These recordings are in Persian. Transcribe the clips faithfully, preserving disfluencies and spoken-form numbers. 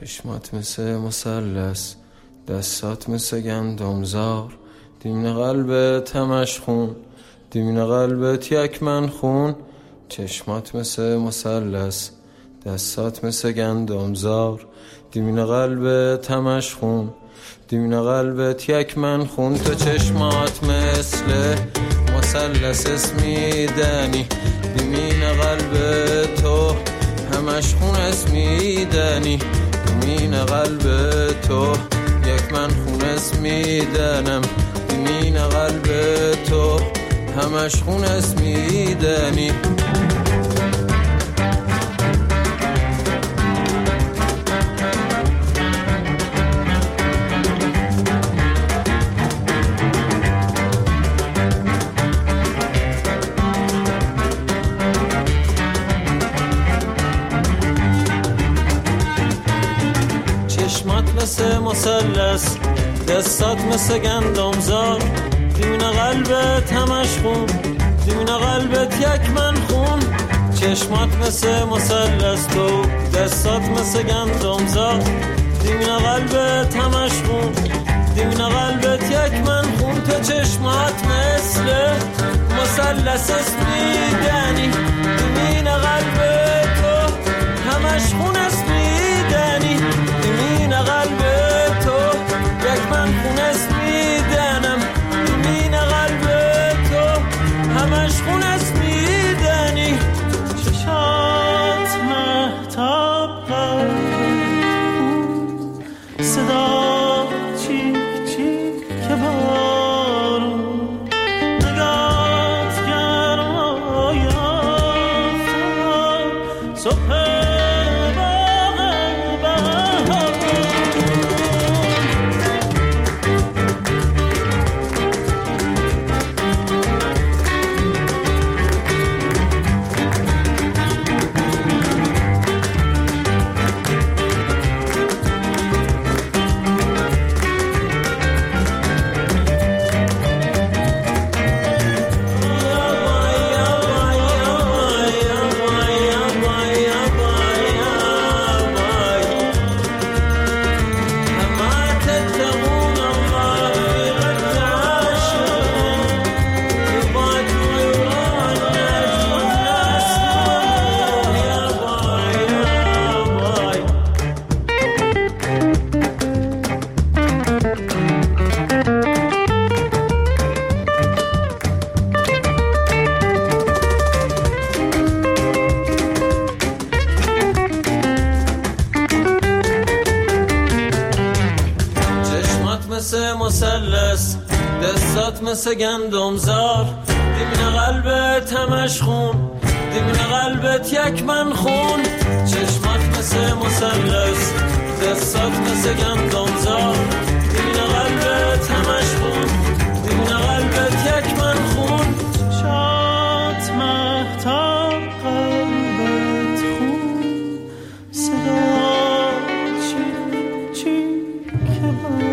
چشمات مثل مثلث، دستات مثل گندمزار، دیمن قلبت همش خون، دیمن قلبت یک من خون. چشمات مثل مثلث، دستات مثل گندمزار، دیمن قلبت همش خون، دیمن قلبت یک من خون. تو چشمات مثل مثلث اسمیدنی، دیمن قلبت تو همش خون اسمیدنی، دیمن قلبت تو یک من خون اسمیدنم، دیمن قلبت تو همش خون اسمیدنی. چشمات مثل مثلث، دستات مثل گندمزار، دیمن قلبت همش خون، دیمن قلبت یک من خون. چشمات مثل مثلث، تو دستات مثل گندمزار، دیمن قلبت همش خون، دیمن قلبت یک من خون. تو چشمات مثل مثلث اسمیدنی، دیمن قلبت تو همش خون اسمیدنی، دیمن قلبت تو یک من خون اسمیدنم، دیمن قلبت تو همش خون اسمیدنی. چشات مهتاب صدا چیک چیک که بارون، نگات گرمای آفتاب صبح مثلث، دستات مثل گندمزار، دیمن قلبت همش خون، دیمن قلبت یک من خون. چشمات مثل مثلث، دستات مثل گندمزار، دیمن قلبت همش خون، دیمن قلبت یک من خون. چشمات مهتاب قلبت خون، صدا چی چی که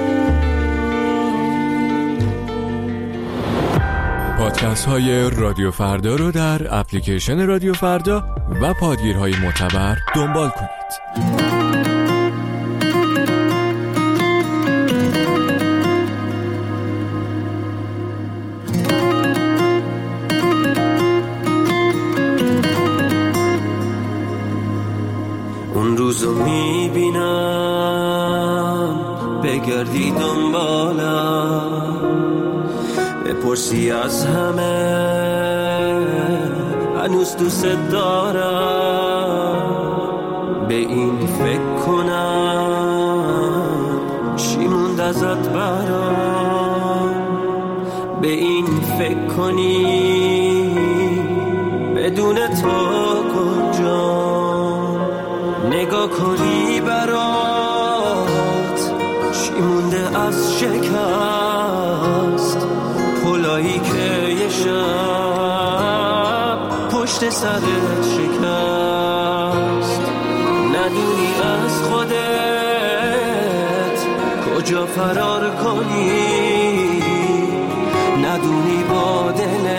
پادکست های رادیو فردا رو در اپلیکیشن رادیو فردا و پادگیرهای معتبر دنبال کنید. اون روزو میبینم بگردی دنبالم، بپرسی از همه هنوز دوست دارم، به این فکر کنم چی موند ازت برام، به این فکر کنی بدون تو کجا، نگاه کنی برات چی مونده از شکست، پلایی که یه شب پشت سرت شکست، ندونی از خودت کجا فرار کنی، ندونی با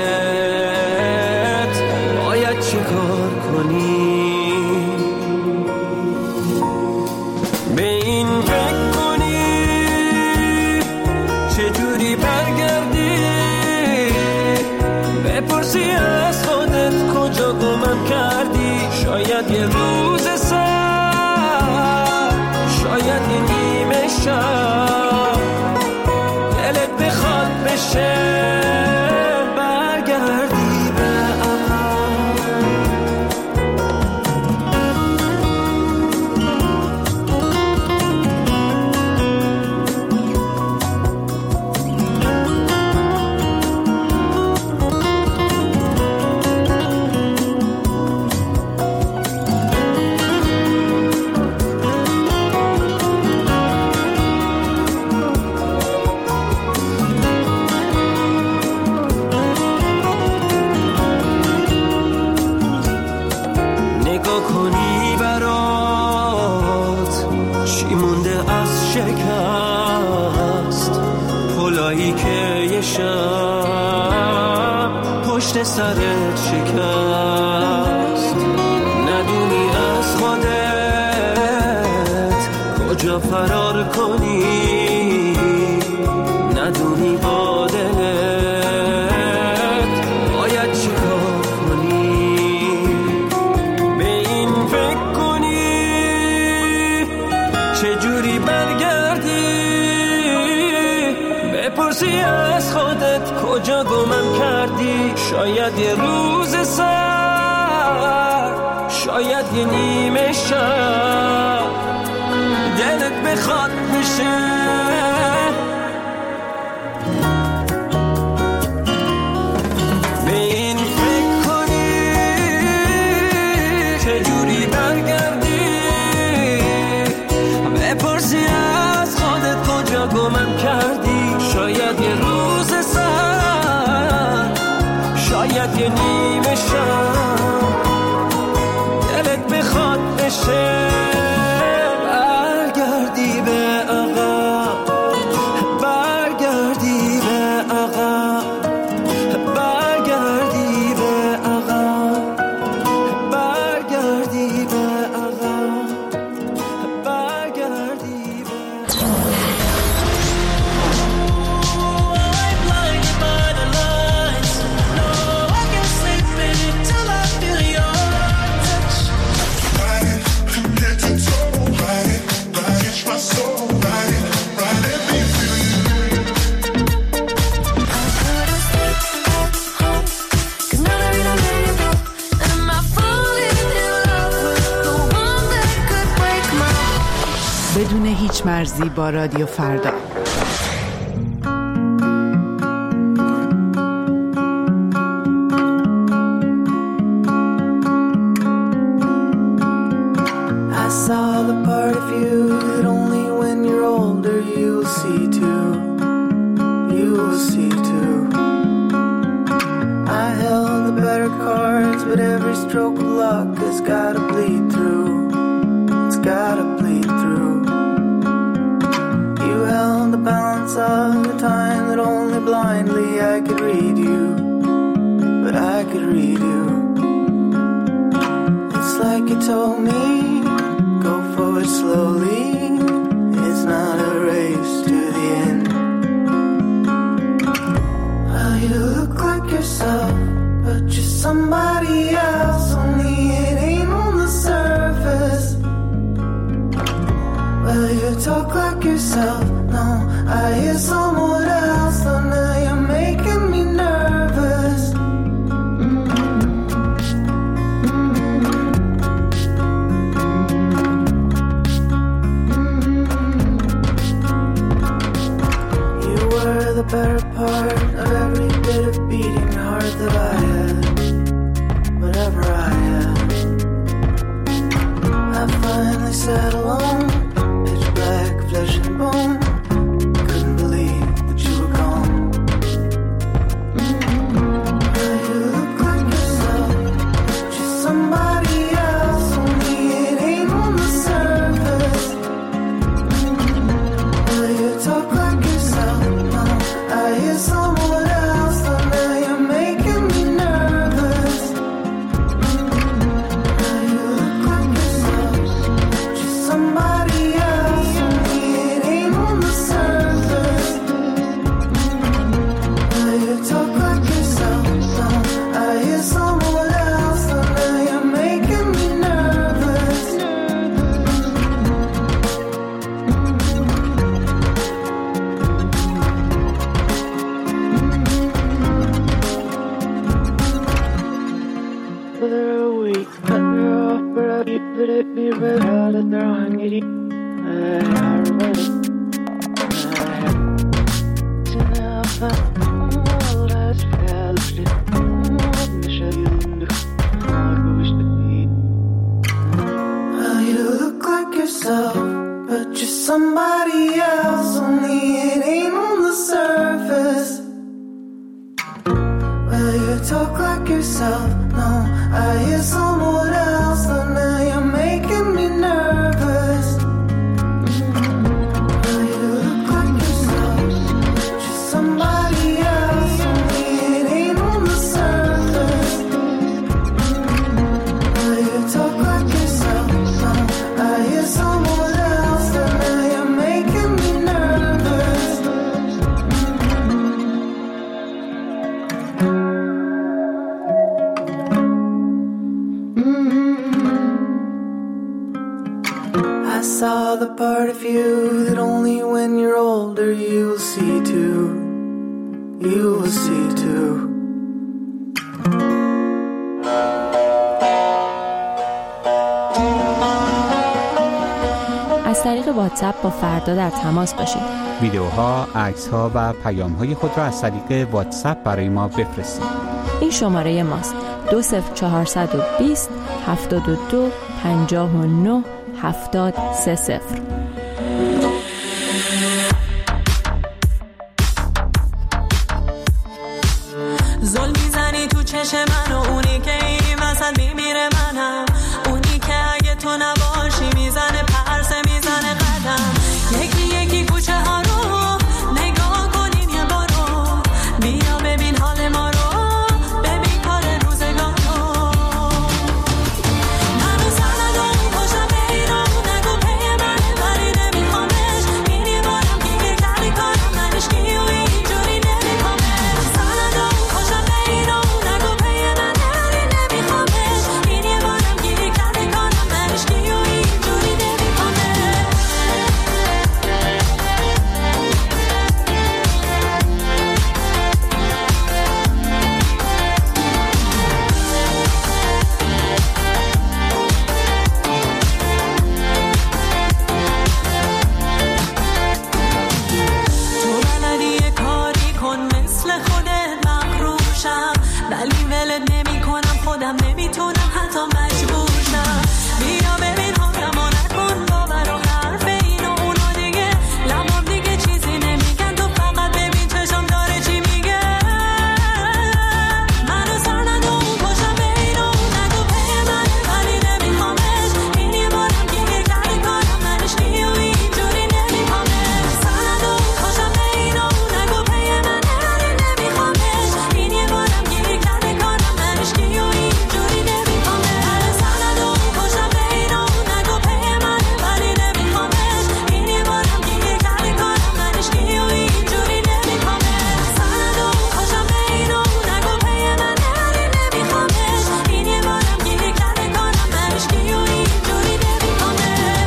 دلت باید چه کار کنی. به بپرسی از خودت کجا گمم کردی. شاید یه روز سر، شاید یه نیمه شب دلت بخواد بشه برگردی به سرت شکست. ندونی از خودت کجا فرار کنی، ندونی با دلت باید چیکار کنی. به این فکر کنی چجوری برگردی. بپرسی از خودت کجا گمم کردی. شاید یه روز سر، شاید یه نیمه شب دلت بخواد بشه. به این فکر کنی چجوری برگردی. بپرسی از خودت کجا گمم کردی. شاید یه روز سر، شاید یه نیمه شب دلت بخواد بشه برگردی به عقب، برگردی به عقب، برگردی به عقب، برگردی به عقب، برگردی به بدون هیچ مرزی با رادیو فردا. I saw the part of you that only when you're older you'll see too. You will see too. I held the better cards, but every stroke of luck has gotta bleed through. It's gotta bleed through. You held the balance of the time that only blindly I could read you, but I could read you. It's like you told me, go forward slowly, it's not a race to the end. Well, you look like yourself, but you're somebody else, only it ain't on the surface. Well, you talk like yourself, no, I hear someone else, so now you're making me nervous. You were the better part of every bit of beating heart that I had, whatever I had. I finally sat alone, pitch black, flesh and bone. Couldn't believe that but they're weak. Cut her off, but I keep it, it be red hot at their hungry. Well, you look like yourself, but you're somebody else, only it ain't on the surface. Well, you talk like yourself, no, I hear someone else, so now you're making me nervous. Well, you look like yourself, but you're somebody else, only it ain't on the surface. Well, you talk like yourself, no, I hear someone else, so now you're making me nervous. I saw the part of you that only when you're older you'll see too. You will see too. از طریق واتساپ با فردا در تماس باشید. ویدیوها، عکس‌ها و پیام‌های خود را از طریق واتساپ برای ما بفرستید. این شماره ماست: دو صفر چهارصد و بیست هفتاد و دو پنجاه و نه هفتاد سه صفر. زل میزنی تو چشم من و اونی که این وسط میمیره منم، اونی که اگه تو نباشی میزنه پرسه میزنه قدم. یکی یکی کوچه ها رو نگاه کنیم یه بارو، بیا ببین حال ما رو، ببین کار روزگار رو. منو سند و اون پاشم به ایران، نگو پی منه ولی نمیخوامش، این یه بارم گیره کردی کارم منش کی و اینجوری نمیخوامش. سند و اون پاشم به ایران، نگو پی منه ولی نمیخوامش، این یه بارم گیره کردی کارم منش کی و اینجوری نمیخوامش. تو بلدی یه کاری کن مثل خودت مغروشم، ولی ولت نمی کنم، خودم نمیتونم حتی مجبور شم. بیا ببین حالمو نکن باور و حرف این و اونا دیگه، لبام دیگه چیزی نمیگن، تو فقط ببین چشم داره چی میگه. منو سر نده اون پاشم به این و اون، نگو پی منه ولی نمیخوامش، این یه بارم گیره کردی کارم منش کی و اینجوری نمیخوامش. سر نده اون پاشم به این و اون، نگو پی منه ولی نمیخوامش، این یه بارم گیره کردی کارم منش کی و اینجوری نمیخوامش. سر نده اون پاشم به این و اون، نگو پی منه ولی نمیخوامش، این یه بارم گیره کردی کارم منش کی و اینجوری نمیخوامش. سر نده اون پاشم به این و اون، نگو پی منه ولی نمیخوامش، این یه بارم گیره کردی کارم منش کی و اینجوری نمیخوامش.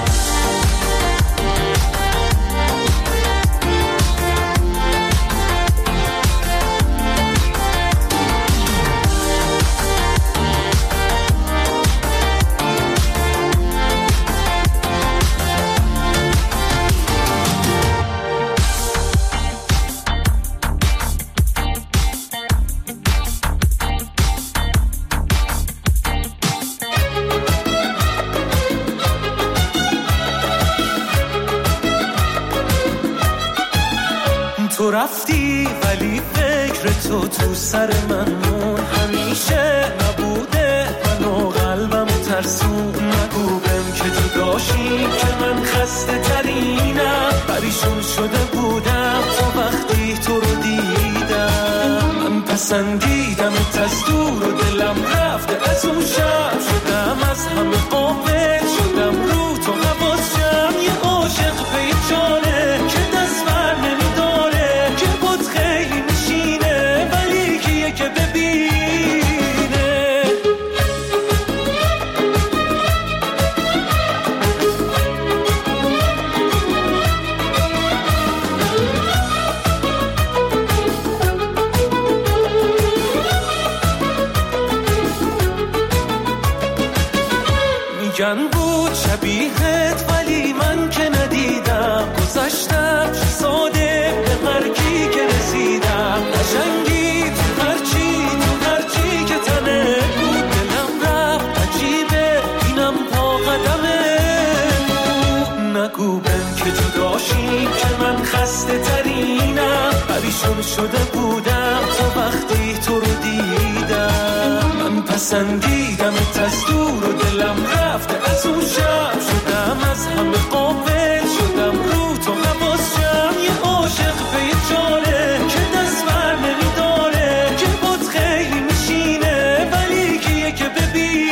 تو رفتی ولی فکر تو تو سر من مون، همیشه نبوده منو قلبم ترسون. نگو بهم که جداشی که من خسته ترینم، پریشون شده بودم تا وقتی تو رو دیدم. من پسندیدمت از دور و دلم رفته از اون شب، شدم از همه قافل، شدم رو تو حواسم. یه عاشق به جانه که دست بر نمیداره، که بود خیلی میشینه ولی کیه که ببینه. میگن بود شبیهت ولی من که ندیدم، گذشتم چه ساده به مرگی که رسیدم، قشنگی تو هرچی تو هرچی که تنه بود، دلم رفت عجیبه اینم پا قدمه. نگو بهم که جداشیم که من خسته ترینم، پریشون شده بودم تا وقتی تو رو دیدم. من پسندیدمت از دور و دلم رفته از اون شب، شدم از همه قابل شدم رو تو حواسم، یه عاشق به یه جاره که دست بر نمیداره، که بود خیلی میشینه ولی کیه که ببینه.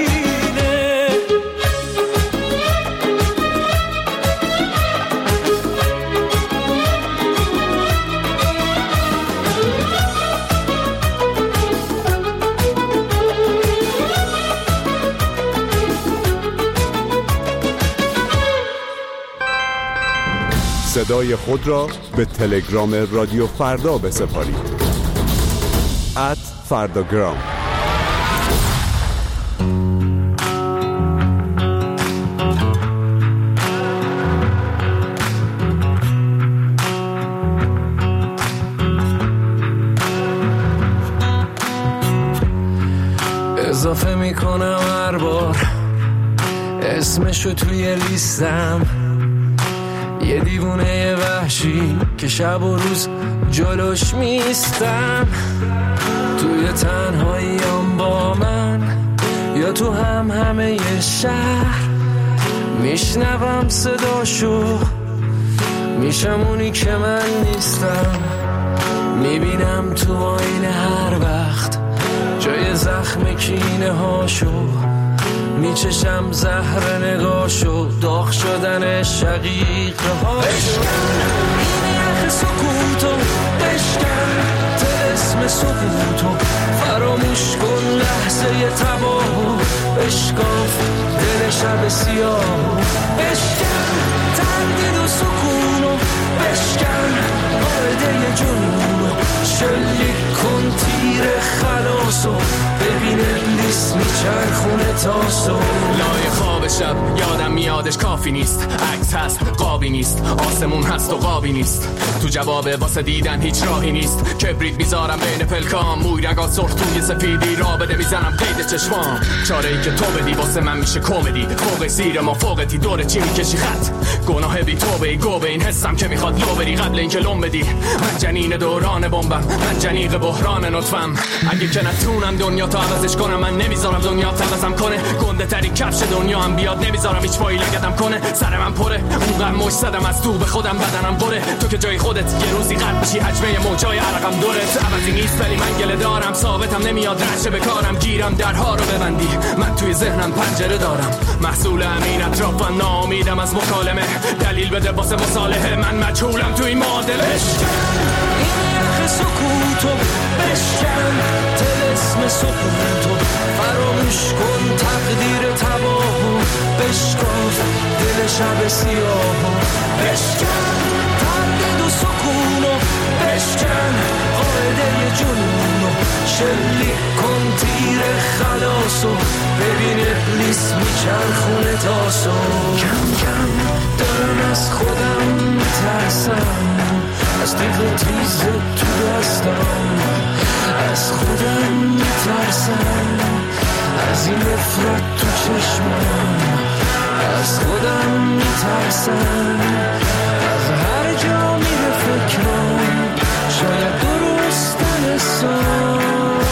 صدای خود را به تلگرام رادیو فردا بسپارید. ات فرداگرام. اضافه میکنم هر بار اسمشو توی لیستم، یه دیوونه وحشی که شب و روز جلوش میستم. توی تنهاییام با من یا تو هم همه ی شهر، میشنوم صداشو میشم اونی که من نیستم. میبینم تو آینه هر وقت جای زخم کینه هاشو، میچشم زهر نگاشو، داغ شدن شقیقه هاشو. بشکن این یخ سکوتو، بشکن طلسم سکوتو، فراموش کن لحظه تباهو، بشکاف دل شب سیاهو، بشکن تردید و سکونو، بشکن قاعده جنونو، شلیک کن تیر خلاصو، ببین ابلیس میچرخونه تاسو. لای خواب شب یادم میادش کافی نیست، عکس هست قابی نیست، آسمون هست و قابی نیست، تو جواب واسه دیدن هیچ راهی نیست. کبریت میذارم بین پلکام، موی رگات سرخ توی سفیدی را بده میزنم قید چشمام. چاره ای که تو بدی واسه من میشه کمدی، فوق سیر ما فوقتی دور چی میکشی خط، گناه بی توبه ای گوبه این حسم که میخواد لو بری قبل اینکه لوم بدی. من جنین دوران بمبم، من جنیق بحران نطفم، اگه که نتونم دنیا تا عوضش کنم، من نمیذارم دنیا تا عوضم کنه. گنده تری کفش دنیا هم بیاد، نمیذارم هیچ پایی لگدم کنه. سر من پره اونقدر مش زدم از تو به خودم، بدنم بره تو که جای خودت یه روزی قد میشی، حجمه موجای عرقم دورت عوضی نیست ولی من گله دارم، ثابتم نمیاد رشه به کارم، گیرم درها رو ببندی، من توی ذهنم پنجره دارم، محصول امین اطرافم، ناامیدم از مکالمه، دلیل بده واسه مصالحه، من مجهولم توی معادله. این یخ سکوتو، بشکن طلسم سکوتو، فراموش کن تقدیر تباهو، بشکاف دل شب سیاهو، بشکن تردید و سکونو، بشکن قاعده جنونو، شلیک کن تیر خلاصو، ببین ابلیس میچرخونه تاسو. کم کم دارم از خودم میترسم، از دیگه تیز تو دستم، از خودم میترسم، از این نفرت تو چشمم، از خودم میترسم، از هر جا میره فکرم، شاید درست نرسم.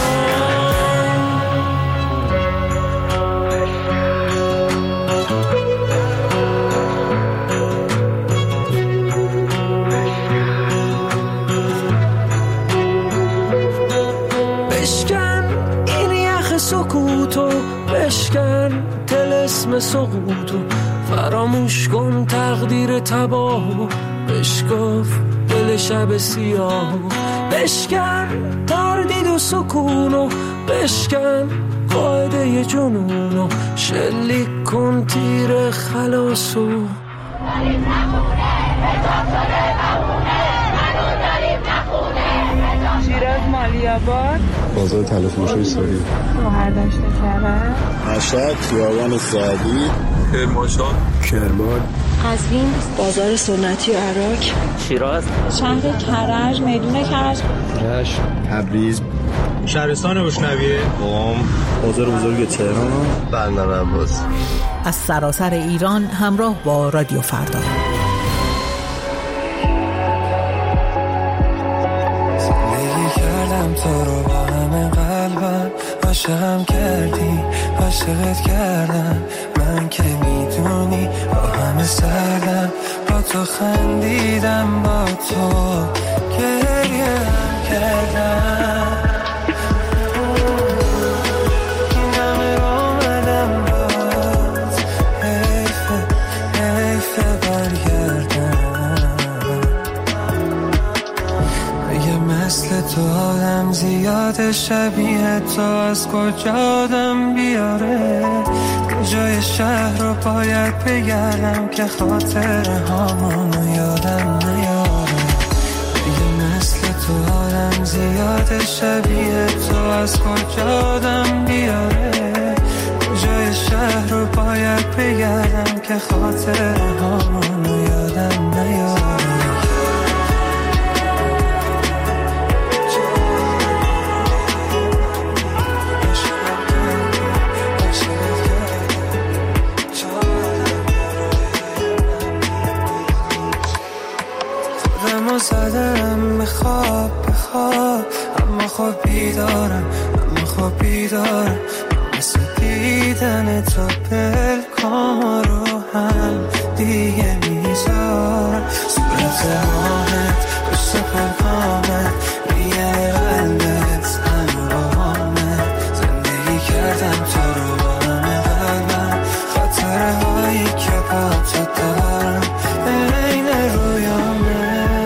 سکوتو، بشکن طلسم سقوطو، فراموش کن تقدیر تباهو، بشکاف دل شب سیاهو، بشکن تردید و سکونو، بشکن قاعده جنونو، شلیک کن تیر خلاصو. داریم نخونه حجاب شده بمونه، منو داریم نخونه. شیراز مالیاباد، بازار تلفروشی سوری، شوهر داشته کرد کرج، مشهد خیابان سعدی، کرمانشاه، کرمان، قزوین بازار سنتی عراق، شیراز، شهر کرج، میدون کرج، رشت، تبریز، شهرستان اشنویه، قم، بازار بزرگ تهران، بندر عباس. از سراسر ایران همراه با رادیو فردا. زندگی کردم تو رو با همه قلبم، عاشقم کردی، عاشقت کردم، من که میدونی با همه سردم، با تو خندیدم، با تو گریه هم کردم، این همه آمدم باز، حیفه حیفه برگردم، اگه مثل تو آدم زیاد شبیه تو از کجا آدم بیاره، جای شهر رو باید بگردم که خاطر هامونو یادم نیاره، اگه مثل تو آدم زیاد شبیه تو از کجا آدم بیاره، جای شهر رو باید بگردم که خاطر هامونو یادم نیاره. زدم به خواب به خواب، اما خواب بیدارم، اما خواب بیدارم، مثل دیدن تو پلکام رو هم دیگه میذارم، صورت ماهت پشت پلکامت، میگه قلبت همراهامت، زندگی کردم تو رو با همه قلبم، خاطره هایی که با تو دارم بین رویامه،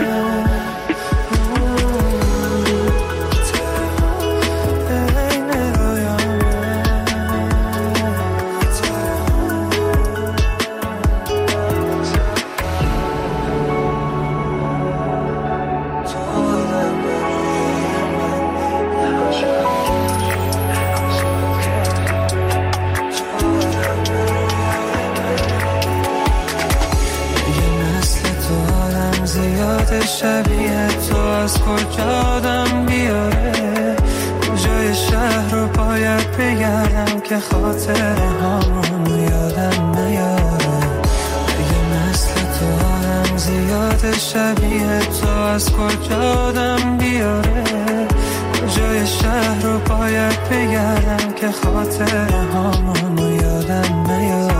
شبیه تو از کجا آدم بیاره، جای شهر رو باید بگردم که خاطر هامونو یادم نیاره، اگه مثل تو آدم زیاد شبیه تو از کجا آدم بیاره، جای شهر رو باید بگردم که خاطر هامونو یادم نیاره.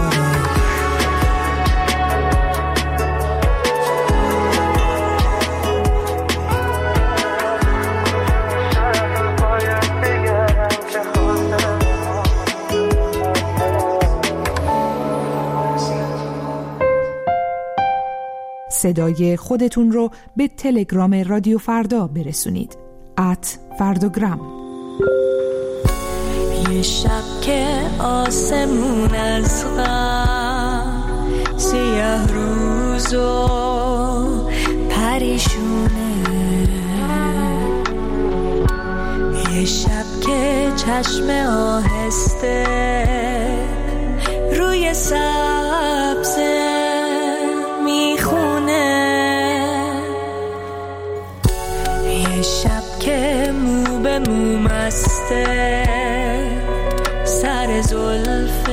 صدای خودتون رو به تلگرام رادیو فردا برسونید. ات فرداگرام. یه شب که آسمون از غم سیاه روز و پریشونه، یه شب که چشم آهسته روی سبزه میخونه، یه شب که مو به مو مسته سر زلفت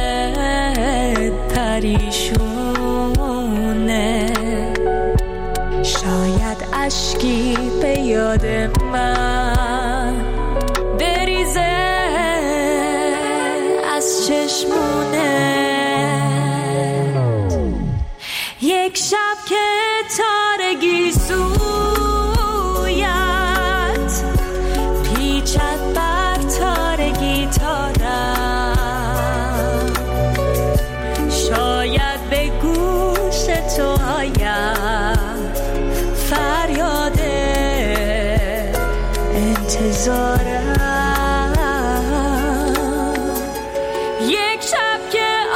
پریشونه، شاید اشکی به یاد من بریزه از چشمونه، یک شب که تارگی سویت پیچت بر تارگی تارم، شاید به گوش تو آید فریاد انتظارم، یک شب که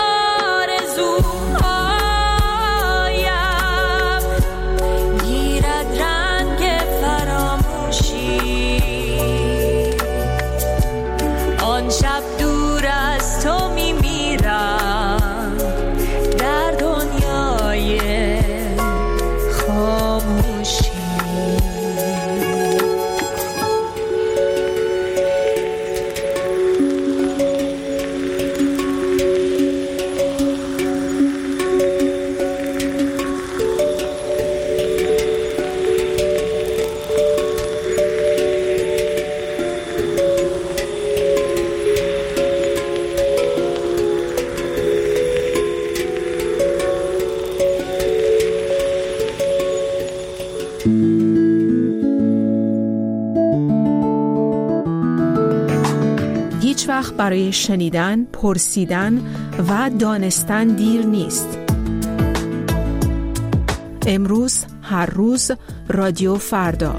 برای شنیدن، پرسیدن و دانستن دیر نیست. امروز، هر روز، رادیو فردا.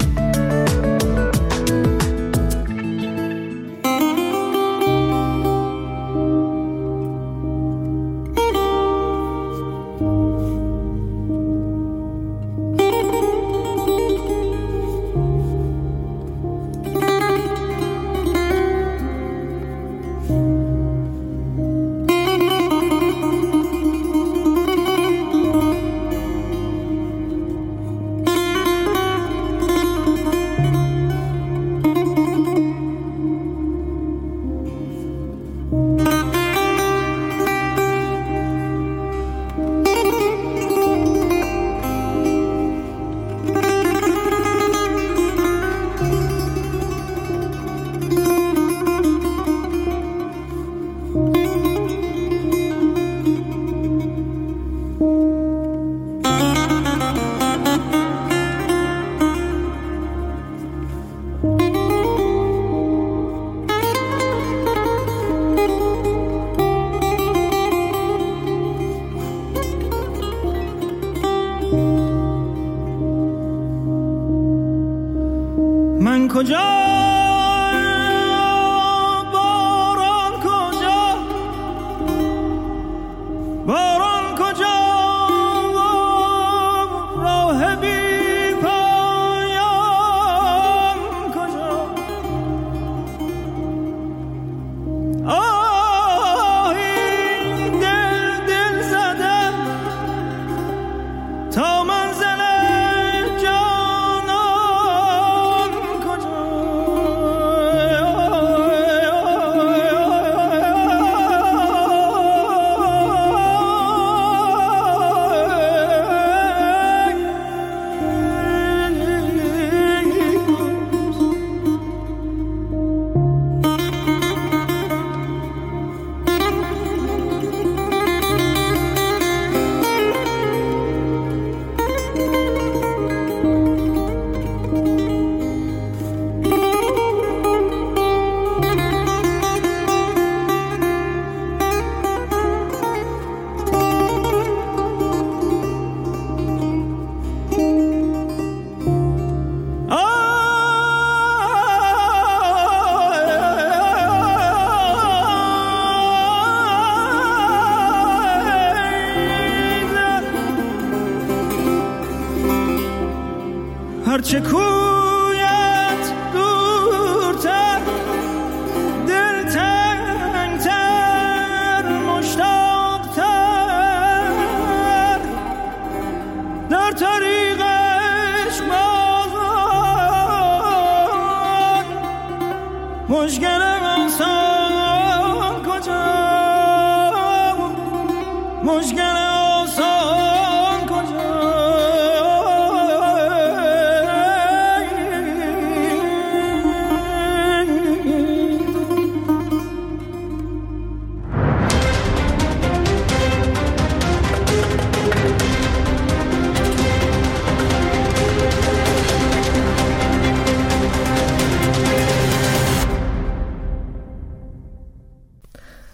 من کجا باران کجا باران کجا راه بی پایان کجا آهی دل دل زدم تا منزل هرچه کویت دورتر دل تنگتر مشتاقتر در طریق عشق بازان مشکلم آسان کجا مشکل